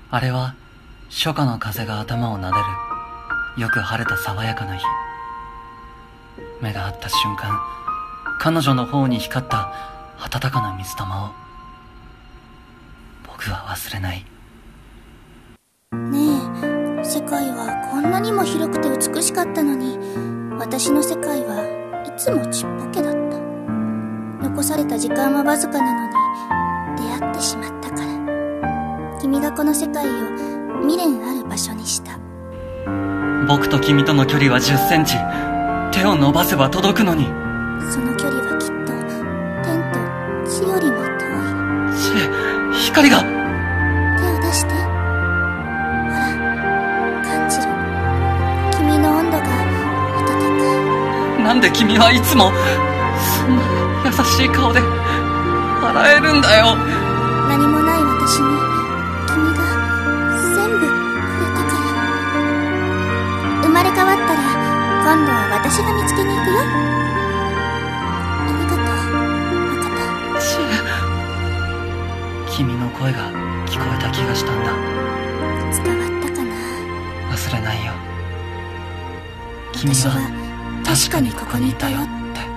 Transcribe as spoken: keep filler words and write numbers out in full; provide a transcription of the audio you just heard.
あれは初夏の風が頭を撫でるよく晴れた爽やかな日。目が合った瞬間、彼女の方に光った温かな水玉を僕は忘れない。 ねえ、世界はこんなにも広くて美しかったのに、私の世界はいつもちっぽけだった。残された時間はわずかなのに出会ってしまったから。君がこの世界を未練ある場所にした。 僕と君との距離はじゅっセンチ。手を伸ばせば届くのに。 その距離はきっと天と地よりも遠い。 地へ光が。 手を出して。ほら、感じる。君の温度が温かい。 なんで君はいつもそんな優しい顔で笑えるんだよ。 何もない私に君が全部くれたから。生まれ変わったら今度は私が見つけに行くよ。ありがとう、マコト。 チエ、君の声が聞こえた気がしたんだ。 伝わったかな。 忘れないよ。君は確かにここにいたよって。